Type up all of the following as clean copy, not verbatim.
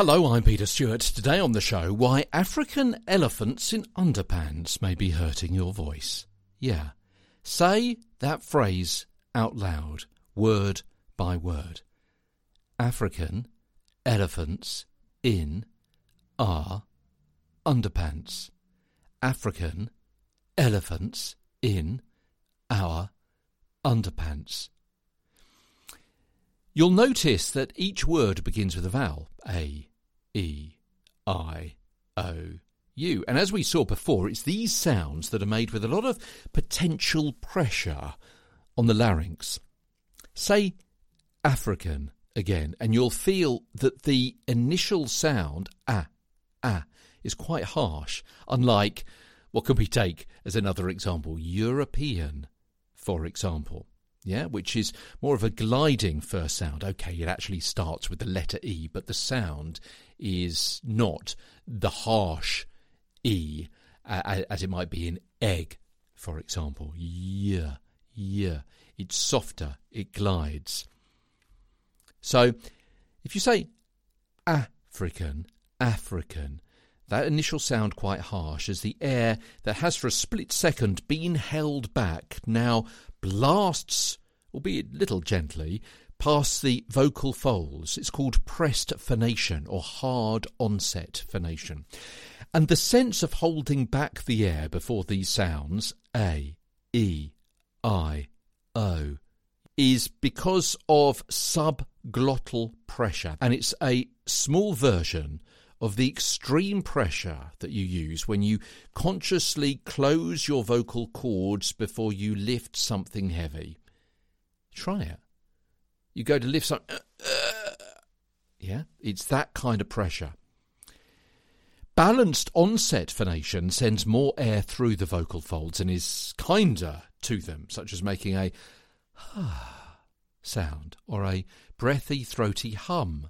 Hello, I'm Peter Stewart. Today on the show, why African elephants in underpants may be hurting your voice. Yeah, say that phrase out loud, word by word. African elephants in our underpants. African elephants in our underpants. You'll notice that each word begins with a vowel. A, E, I, O, U. And as we saw before, it's these sounds that are made with a lot of potential pressure on the larynx. Say African again, and you'll feel that the initial sound, is quite harsh, unlike what could we take as another example, European, for example. Yeah, which is more of a gliding first sound. Okay, it actually starts with the letter E, but the sound is not the harsh E as it might be in egg, for example. Yeah. It's softer, it glides. So, if you say African, that initial sound quite harsh as the air that has for a split second been held back now blasts, albeit little gently, past the vocal folds. It's called pressed phonation or hard onset phonation. And the sense of holding back the air before these sounds, A, E, I, O, is because of subglottal pressure. And it's a small version of the extreme pressure that you use when you consciously close your vocal cords before you lift something heavy. Try it. You go to lift something. Yeah, it's that kind of pressure. Balanced onset phonation sends more air through the vocal folds and is kinder to them, such as making a sound or a breathy, throaty hum.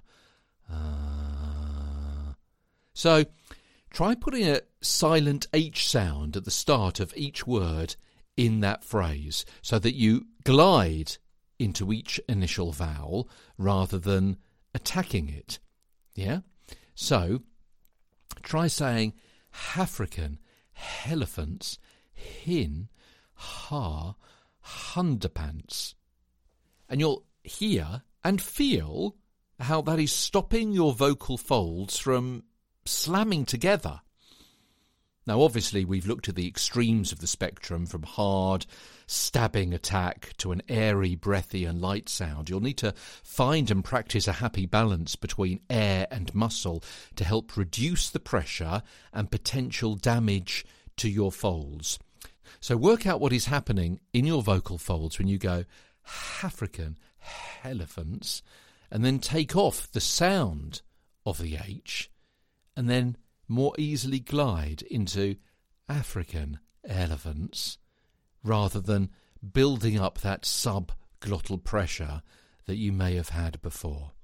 So, try putting a silent H sound at the start of each word in that phrase so that you glide into each initial vowel rather than attacking it. Yeah? So, try saying African, elephants, hin, ha, underpants. And you'll hear and feel how that is stopping your vocal folds from slamming together. Now, obviously, we've looked at the extremes of the spectrum from hard, stabbing attack to an airy, breathy and light sound. You'll need to find and practice a happy balance between air and muscle to help reduce the pressure and potential damage to your folds. So work out what is happening in your vocal folds when you go African, elephants, and then take off the sound of the H, and then more easily glide into African elephants rather than building up that subglottal pressure that you may have had before.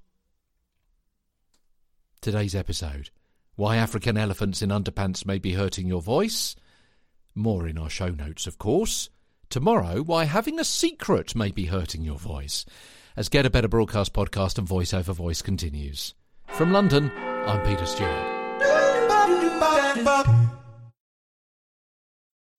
Today's episode, why African elephants in underpants may be hurting your voice. More in our show notes, of course. Tomorrow, why having a secret may be hurting your voice, as Get a Better Broadcast podcast and Voice Over Voice continues. From London, I'm Peter Stewart.